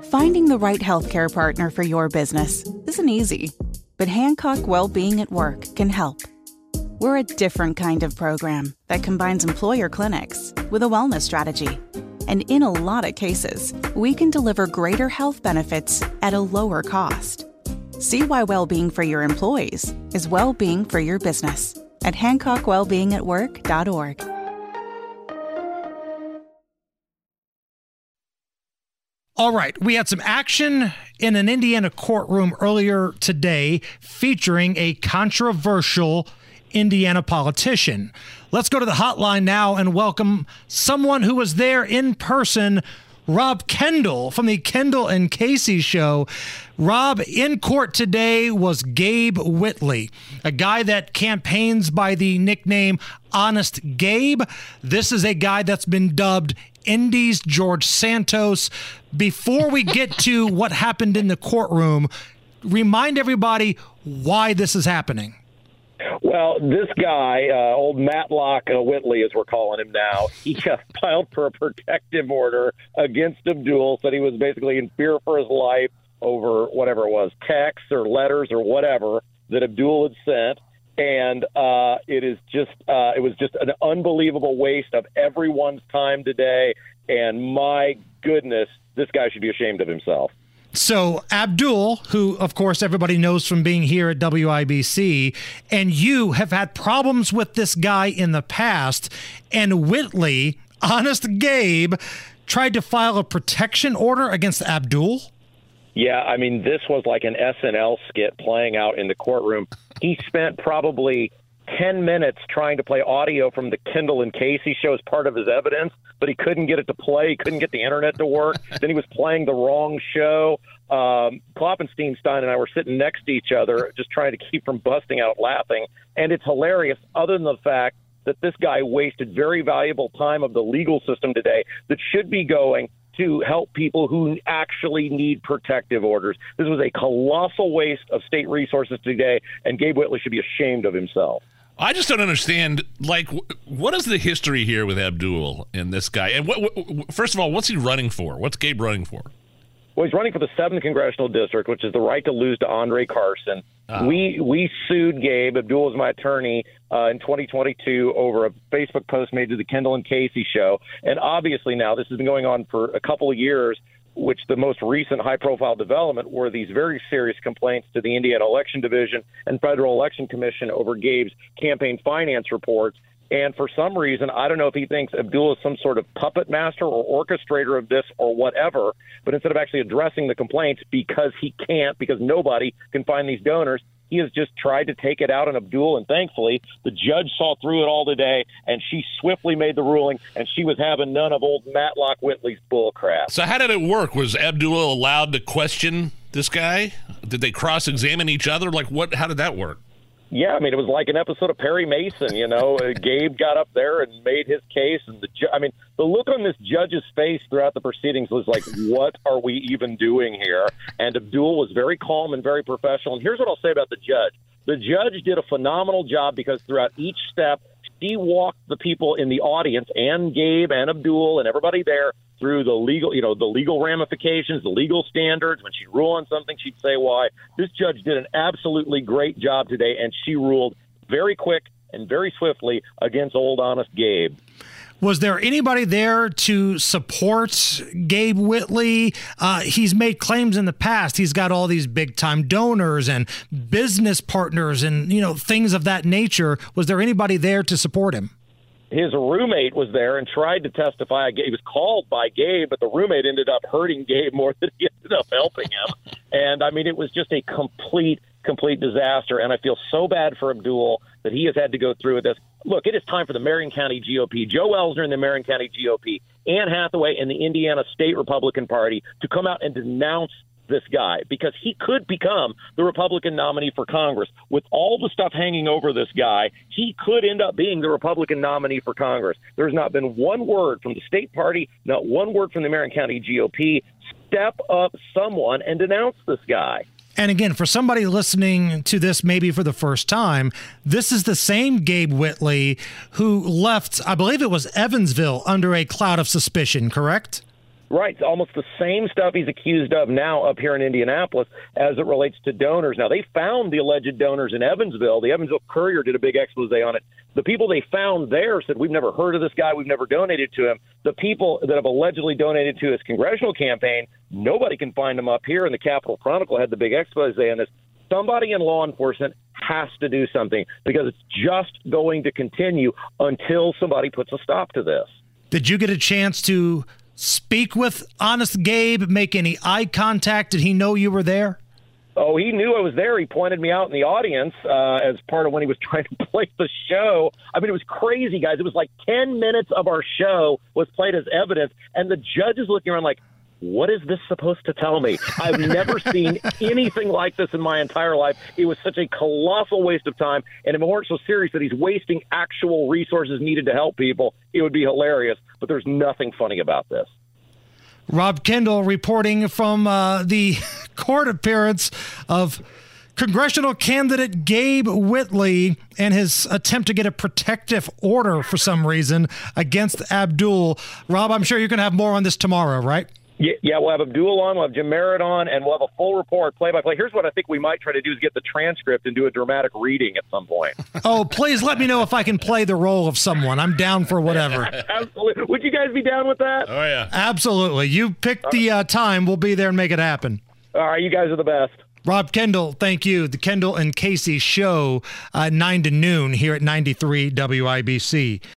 Finding the right healthcare partner for your business isn't easy, but Hancock Wellbeing at Work can help. We're a different kind of program that combines employer clinics with a wellness strategy. And in a lot of cases, we can deliver greater health benefits at a lower cost. See why well-being for your employees is well-being for your business at HancockWellbeingAtWork.org. All right, we had some action in an Indiana courtroom earlier today featuring a controversial Indiana politician. Let's go to the hotline now and welcome someone who was there in person, Rob Kendall from the Kendall and Casey Show. Rob, in court today was Gabe Whitley, a guy that campaigns by the nickname Honest Gabe. This is a guy that's been dubbed Indy's George Santos. Before we get to what happened in the courtroom, remind everybody why this is happening. Well, this guy, old Matlock Whitley, as we're calling him now, he filed for a protective order against Abdul, said he was basically in fear for his life over whatever it was, texts or letters or whatever that Abdul had sent. And it was just an unbelievable waste of everyone's time today. And my goodness, this guy should be ashamed of himself. So Abdul, who, of course, everybody knows from being here at WIBC, and you have had problems with this guy in the past, and Whitley, Honest Gabe, tried to file a protection order against Abdul? Yeah, I mean, this was like an SNL skit playing out in the courtroom. He spent probably 10 minutes trying to play audio from the Kendall and Casey show as part of his evidence, but he couldn't get it to play. He couldn't get the internet to work. Then he was playing the wrong show. Kloppenstein and I were sitting next to each other just trying to keep from busting out laughing. And it's hilarious, other than the fact that this guy wasted very valuable time of the legal system today that should be going to help people who actually need protective orders. This was a colossal waste of state resources today, and Gabe Whitley should be ashamed of himself. I just don't understand, like, what is the history here with Abdul and this guy? And first of all, what's he running for? What's Gabe running for? Well, he's running for the 7th Congressional District, which is the right to lose to Andre Carson. We sued Gabe. Abdul was my attorney in 2022 over a Facebook post made to the Kendall and Casey show. And obviously now this has been going on for a couple of years, which the most recent high-profile development were these very serious complaints to the Indiana Election Division and Federal Election Commission over Gabe's campaign finance reports. And for some reason, I don't know if he thinks Abdul is some sort of puppet master or orchestrator of this or whatever, but instead of actually addressing the complaints because he can't, because nobody can find these donors, he has just tried to take it out on Abdul. And thankfully, the judge saw through it all today, and she swiftly made the ruling, and she was having none of old Matlock Whitley's bull crap. So how did it work? Was Abdul allowed to question this guy? Did they cross-examine each other? Like, how did that work? Yeah, I mean, it was like an episode of Perry Mason, you know. Gabe got up there and made his case. And the look on this judge's face throughout the proceedings was like, what are we even doing here? And Abdul was very calm and very professional. And here's what I'll say about the judge. The judge did a phenomenal job because throughout each step, she walked the people in the audience and Gabe and Abdul and everybody there through the legal ramifications, the legal standards. When she ruled on something, she'd say why. This judge did an absolutely great job today, and she ruled very quick and very swiftly against old Honest Gabe. Was there anybody there to support Gabe Whitley? He's made claims in the past. He's got all these big-time donors and business partners and, things of that nature. Was there anybody there to support him? His roommate was there and tried to testify. He was called by Gabe, but the roommate ended up hurting Gabe more than he ended up helping him. And, it was just a complete disaster. And I feel so bad for Abdul that he has had to go through with this. Look, it is time for the Marion County GOP, Joe Elsner and the Marion County GOP, Ann Hathaway and the Indiana State Republican Party to come out and denounce this guy, because he could become the Republican nominee for Congress. With all the stuff hanging over this guy, he could end up being the Republican nominee for Congress. There's not been one word from the state party, not one word from the Marion County GOP. Step up someone and denounce this guy. And again, for somebody listening to this maybe for the first time, this is the same Gabe Whitley who left, I believe it was Evansville, under a cloud of suspicion, correct? Right. It's almost the same stuff he's accused of now up here in Indianapolis as it relates to donors. Now, they found the alleged donors in Evansville. The Evansville Courier did a big expose on it. The people they found there said, we've never heard of this guy. We've never donated to him. The people that have allegedly donated to his congressional campaign, nobody can find them up here. And the Capitol Chronicle had the big expose on this. Somebody in law enforcement has to do something because it's just going to continue until somebody puts a stop to this. Did you get a chance to speak with Honest Gabe, make any eye contact? Did he know you were there? Oh, he knew I was there. He pointed me out in the audience as part of when he was trying to play the show. I mean, it was crazy, guys. It was like 10 minutes of our show was played as evidence, and the judge is looking around like, what is this supposed to tell me? I've never seen anything like this in my entire life. It was such a colossal waste of time. And if it weren't so serious that he's wasting actual resources needed to help people, it would be hilarious. But there's nothing funny about this. Rob Kendall reporting from the court appearance of congressional candidate Gabe Whitley and his attempt to get a protective order for some reason against Abdul. Rob, I'm sure you're going to have more on this tomorrow, right? Yeah, we'll have Abdul on, we'll have Jim Merritt on, and we'll have a full report, play-by-play. Here's what I think we might try to do is get the transcript and do a dramatic reading at some point. Oh, please let me know if I can play the role of someone. I'm down for whatever. Absolutely. Would you guys be down with that? Oh, yeah. Absolutely. You pick the time. We'll be there and make it happen. All right, you guys are the best. Rob Kendall, thank you. The Kendall and Casey Show, 9 to noon here at 93 WIBC.